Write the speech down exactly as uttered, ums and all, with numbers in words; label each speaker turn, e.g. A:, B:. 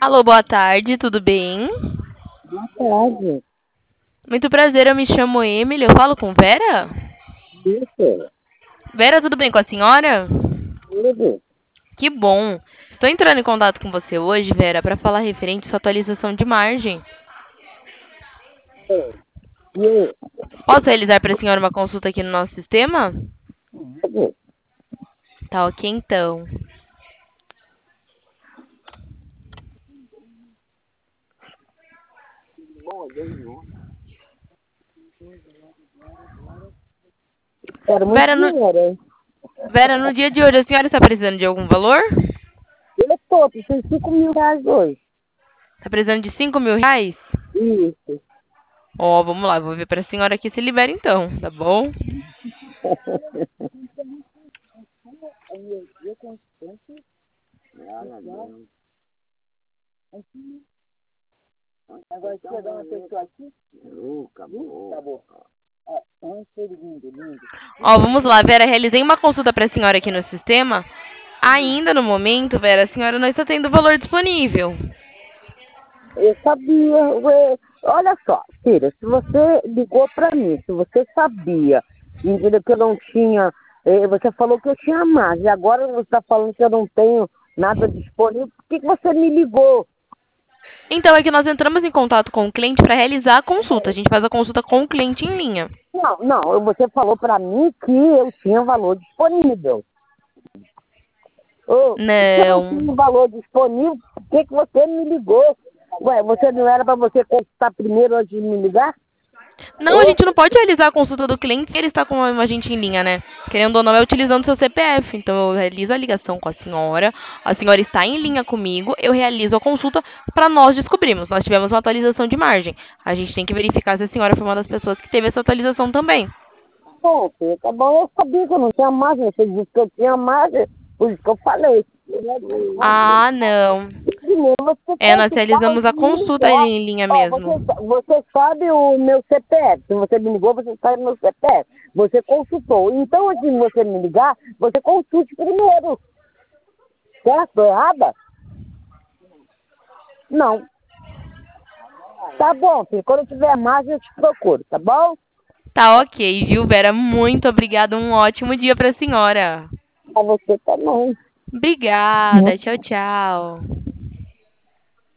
A: Alô, boa tarde, tudo bem?
B: Boa tarde.
A: Muito prazer, eu me chamo Emily, eu falo com Vera?
B: Isso,
A: Vera, tudo bem com a senhora?
B: tudo.
A: Que bom. Estou entrando em contato com você hoje, Vera, para falar referente à sua atualização de margem.
B: É. E eu,
A: Posso realizar para a senhora uma consulta aqui no nosso sistema?
B: tudo.
A: Tá ok, então.
B: Quero muito
A: Vera, no,
B: dinheiro, hein?
A: Vera, no dia de hoje, a senhora está precisando de algum valor?
B: Eu tô, preciso de cinco mil reais hoje.
A: Está precisando de cinco mil reais?
B: Isso.
A: Ó, vamos lá, vou ver para a senhora aqui se libera então, tá bom?
B: Agora chega uma pessoa aqui. Acabou. Acabou. É, um ser lindo, lindo.
A: Ó, vamos lá, Vera, realizei uma consulta para a senhora aqui no sistema. Ainda no momento, Vera, a senhora não está tendo valor disponível.
B: Eu sabia. ué, Olha só, filha, se você ligou pra mim, se você sabia, entendeu, que eu não tinha. eh, Você falou que eu tinha mais, e agora você está falando que eu não tenho nada disponível. Por que, que você me ligou?
A: Então, é que nós entramos em contato com o cliente para realizar a consulta. A gente faz a consulta com o cliente em linha.
B: Não, não, você falou pra mim que eu tinha valor disponível. Ô, se eu não
A: Não.
B: tinha valor disponível, por que, que você me ligou? Ué, você não era para você consultar primeiro antes de me ligar?
A: Não, a
B: Ô,
A: gente não pode realizar a consulta do cliente se ele está com a gente em linha, né? Querendo ou não, é utilizando seu C P F. Então, eu realizo a ligação com a senhora. A senhora está em linha comigo. Eu realizo a consulta para nós descobrirmos. Nós tivemos uma atualização de margem. A gente tem que verificar se a senhora foi uma das pessoas que teve essa atualização também.
B: bom, filho, tá bom, eu sabia que eu não tinha margem, você disse que eu tinha margem, por isso que eu falei.
A: Ah, não.
B: Primeiro você
A: É, nós
B: consultava
A: realizamos a
B: me
A: consulta
B: ligar.
A: em linha
B: Ó,
A: mesmo.
B: você, sa- você sabe o meu C P F, se você me ligou, você sabe o meu C P F. Você consultou. Então, antes de você me ligar, você consulte primeiro. Certo? Tô errada? Não. Tá bom, filho. Quando tiver mais, eu te procuro, tá bom?
A: Tá ok, viu, Vera? Muito obrigada. Um ótimo dia para a senhora.
B: Pra você também.
A: Obrigada. Tchau, tchau.